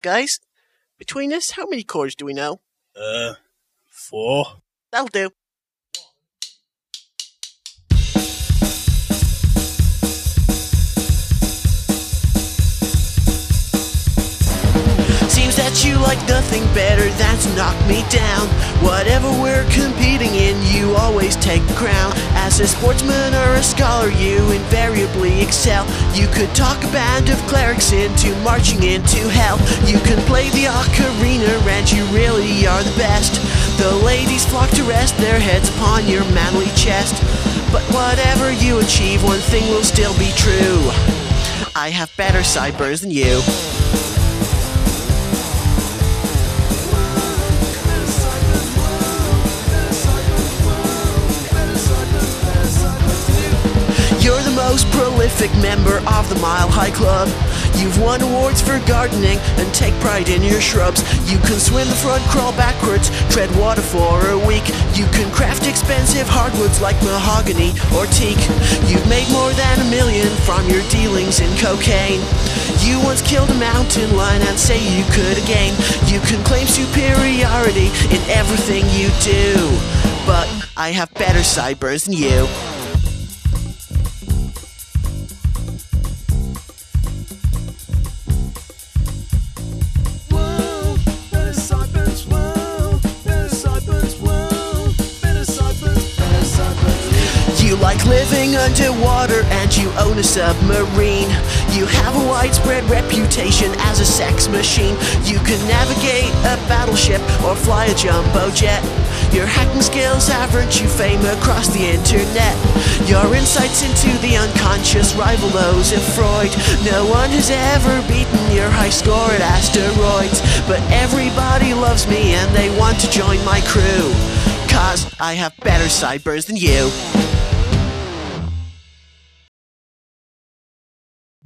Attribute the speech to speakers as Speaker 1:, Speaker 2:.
Speaker 1: Guys, between us, how many chords do we know?
Speaker 2: 4.
Speaker 1: That'll do. Seems that you like nothing better than to knock me down. Whatever we're competing in, you always take the crown. As a sportsman or a scholar, you invariably excel. You could talk a band of clerics into marching into hell. You can play the ocarina and you really are the best. The ladies flock to rest their heads upon your manly chest. But whatever you achieve, one thing will still be true: I have better sideburns than you. You're the most prolific member of the Mile High Club. You've won awards for gardening and take pride in your shrubs. You can swim the front, crawl backwards, tread water for a week. You can craft expensive hardwoods like mahogany or teak. You've made more than $1 million from your dealings in cocaine. You once killed a mountain lion and say you could again. You can claim superiority in everything you do, but I have better sideburns than you. You like living underwater and you own a submarine. You have a widespread reputation as a sex machine. You can navigate a battleship or fly a jumbo jet. Your hacking skills have earned you fame across the internet. Your insights into the unconscious rival those of Freud. No one has ever beaten your high score at asteroids, but everybody loves me and they want to join my crew, 'cause I have better sideburns than you.